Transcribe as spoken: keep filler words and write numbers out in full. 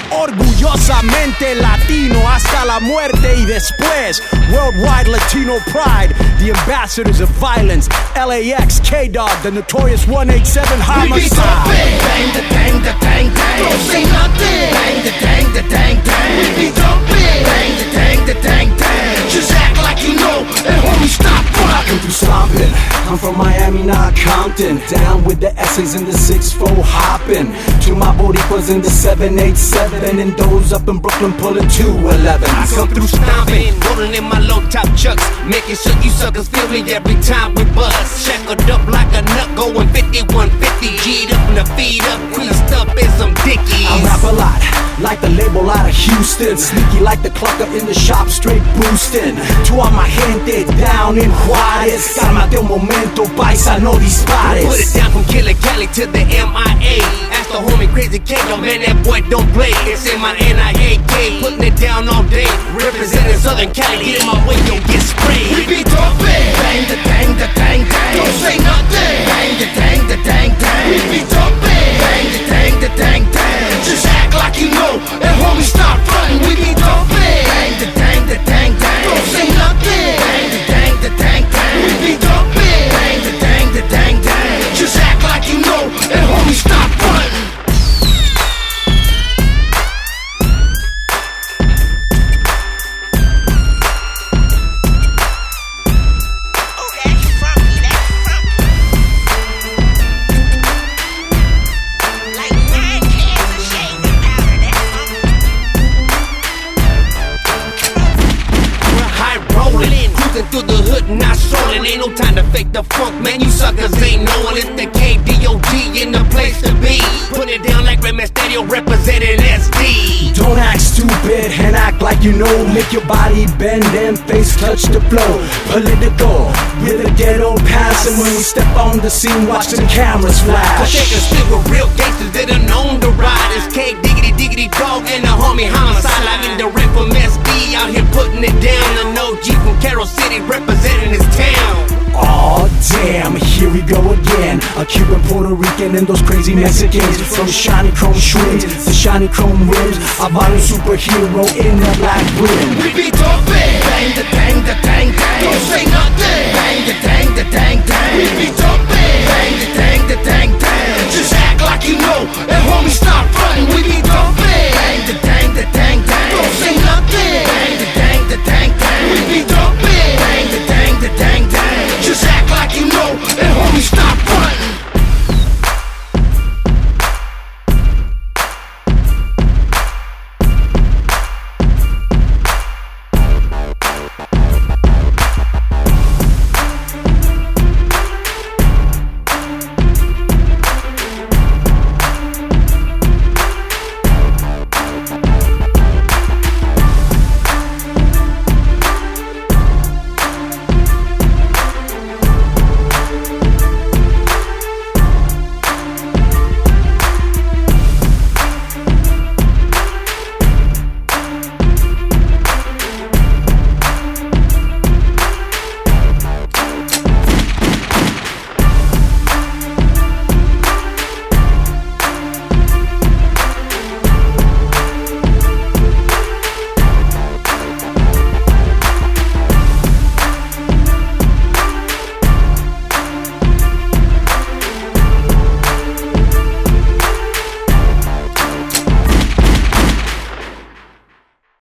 Orgullosamente latino hasta la muerte y después. Worldwide Latino pride, the ambassadors of violence. L A X, K-Dog, the notorious one eighty-seven homicide. We be jumping, bang the dang the dang dang. Don't say nothing, bang the dang the dang dang. We be jumping, bang the dang the dang dang. Just act like you know, and homie stop I come through stomping. I'm from Miami, not Compton. Down with the S's and the six four hopping. To my Boricuas in the seven eighty-seven. And those up in Brooklyn pulling two elevens. I come through stomping, rolling in my low top chucks, making sure you suckers feel me every time we bust. Shackled up like a nut, going fifty-one fifty. G'd up and the feet up, creased up in some dickies. I rap a lot, like the label out of Houston. Sneaky like the clucker in the shop, straight boosting. To all my gente down in Juarez. Cálmate un momento, paisa, no dispares. Put it down from Killer Cali to the M I A. Ask the homie Crazy K, yo man, that boy don't play. It's in my N I A K, putting it down all day. Representing Southern Cali, get in my way, yo, get sprayed. We be jumping, bang the dang the dang dang. Don't say nothing, bang the dang the dang dang. We be jumping, bang the dang the dang dang. Just act like you know, and homie stop frontin'. We be jumping, bang the dang the dang dang. Don't say nothing, bang the dang the dang dang. We be jumping, bang the dang the dang dang. Just act like you know, and homie stop frontin'. Through the hood, not strolling. Ain't no time to fake the funk, man. You suckers ain't knowing it's the K D O G in the place to be. Put it down like Red Mysterio representing S D. Don't act stupid and act like you know. Make your body bend and face touch the flow. Political with a ghetto pass. And when we step on the scene, watch the cameras flash. Cause they can stick with real gangsters that are known to ride. It's K Diggity Diggity Dog and the homie Homicide. Live in direct from S D, out here putting it down. An O G from Carroll City representing his town. Aw, damn, here we go again. A Cuban, Puerto Rican, and those crazy Mexicans. From shiny chrome swings to shiny chrome rims. A violent superhero in a black rim. We be jumping, bang the dang the dang dang. Don't say nothing, bang the dang the dang dang. We be jumping, bang the dang the dang dang. Just act like you know, and homie stop